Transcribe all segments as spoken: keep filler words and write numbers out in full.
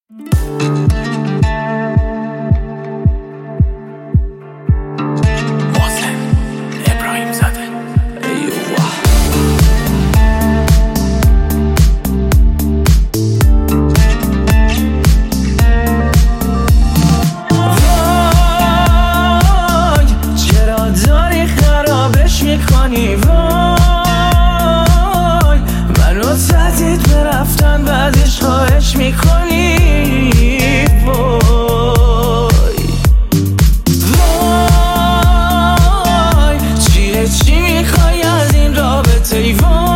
میکنی وای منو تهدید به رفتن بعدش خواهش میکنی وای وای چیه چی میخوای از این رابطه ای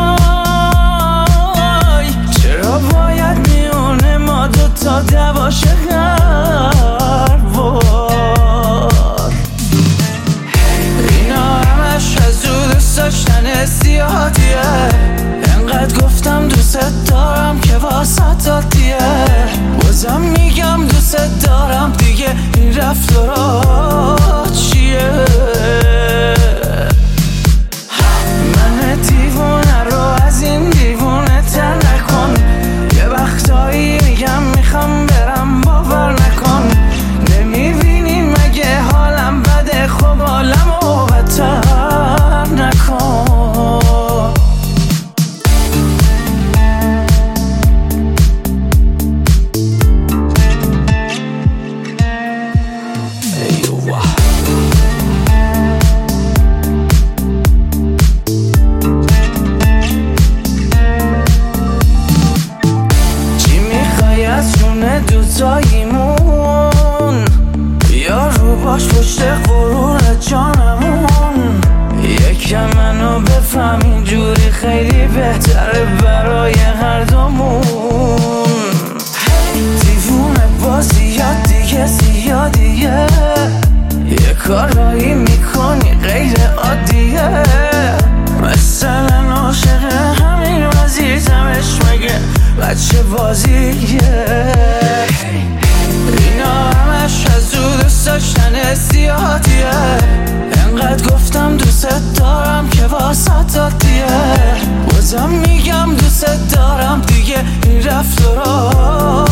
وای چرا باید میونه ما دوتا دواشه هر وار اینا همش از او دوست داشتن زیادیه انقدر گفتم دوست دارم که واسط دادیه بازم میگم دوست دارم دیگه این رفتارا چیه من دیوونه رو از این دیوونه تر نکن یه وقتایی میگم میخوام برم باور نکن نمیبینی مگه حالم بده خب حالمو بدتر نکن دوتاییمون یا رو باش پشت غرور جانمون یکم منو بفهم اینجوری خیلی بهتره برای هر دومون دیوونه بازی یا دیگه زیادیه یه کارایی میکنی غیر عادیه مثلا عاشق همین وزیرتمش مگه بچه بازیه اینا همش از او دوست داشتن زیادیه انقدر گفتم دوست دارم که واسط دادیه بازم میگم دوست دارم دیگه این رفتارا